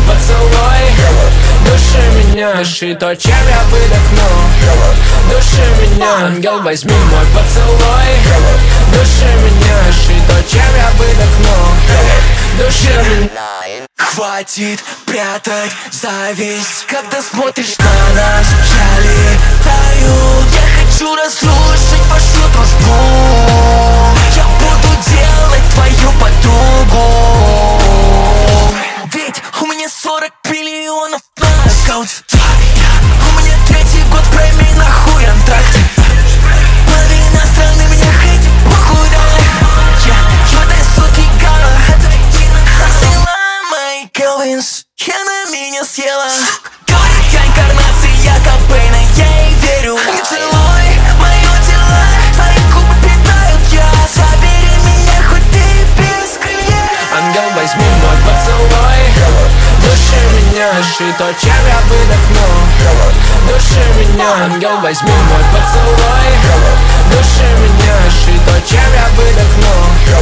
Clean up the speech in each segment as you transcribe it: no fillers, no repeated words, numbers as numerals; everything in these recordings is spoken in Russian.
поцелуй. Души меня, ши то, чем я выдохну. Души меня, ангел, возьми мой поцелуй. Души меня, ши то, чем я выдохну. Души меня. Хватит прятать зависть, когда смотришь на нас, пчели тают. Я хочу разрушить вашу дружбу. Я буду делать твою подругу. Ведь у меня 40 миллионов на аккаунте. У меня 3-й год, пройми нахуй антракт. Половина страны меня хейтит, похуй далее. Я в этой сутки гала. Келвинс, я на меня съела. Говорит, я инкарнация Кобейна, я ей верю. Не целуй мое тело, твои губы питают я. Забери меня, хоть ты без крылья. Ангел, возьми мой поцелуй. Души меня, ши то, чем я выдохну. Души меня, ангел, возьми мой поцелуй. Души меня, ши то, чем я выдохну.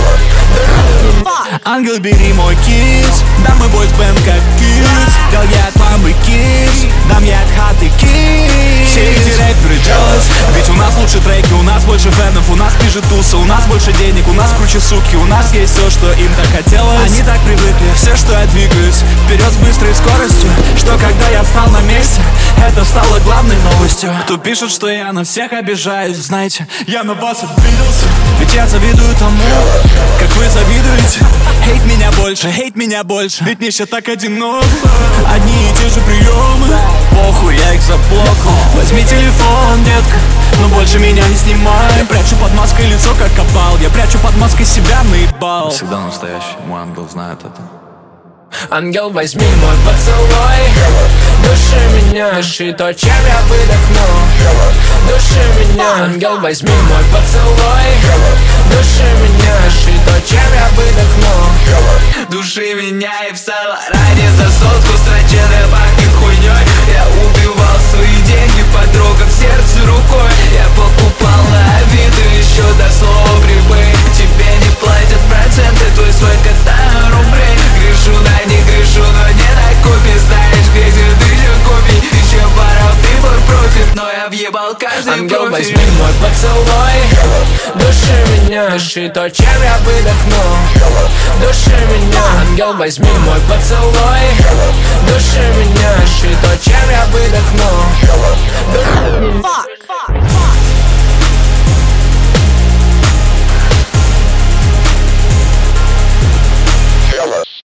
Ангел, бери мой кис, дам мы бойсбенд как кис. Дал я от мамы кис, дам я от хаты кис. Все эти рэперы jealous, ведь у нас лучше треки, у нас больше фенов, у нас ближе туса, у нас больше денег, у нас круче суки, у нас есть все, что им так хотелось. Они так привыкли, все, что я двигаюсь вперед с быстрой скоростью, что когда я встал на месте, это стало главной новостью. Кто пишет, что я на всех обижаюсь, знаете, я на вас обиделся. Ведь я завидую тому, как вы завидуете. Хейт меня больше, ведь мне ща так одиноко. Одни и те же приемы, похуй, я их заблокал. Возьми телефон, детка, но больше меня не снимай. Прячу под маской лицо, как кабал. Я прячу под маской себя, наебал. Всегда настоящий, мой ангел знает это. Ангел, возьми мой поцелуй. Души меня, ши то, чем я выдохну. Души меня, ангел, возьми мой поцелуй. Души меня, ши то, чем я выдохну. Души меня и в Салараде за сотку сроченая пахнет хуйней. Я убивал свои деньги, потрогав сердце рукой. Я покупал на Авито еще до слова прибыль. Тебе не платят проценты, твой свой кота рублей. Грешу на них, грешу, но не на копии. Знаешь, где 1000 копий. Еще пара for profit, но я въебал каждый ангел, профиль. возьми мой поцелуй. Души меня, ши то, чем я выдохну. Души меня, ангел, возьми мой поцелуй. Души меня, ши то, чем я выдохну. Fuck.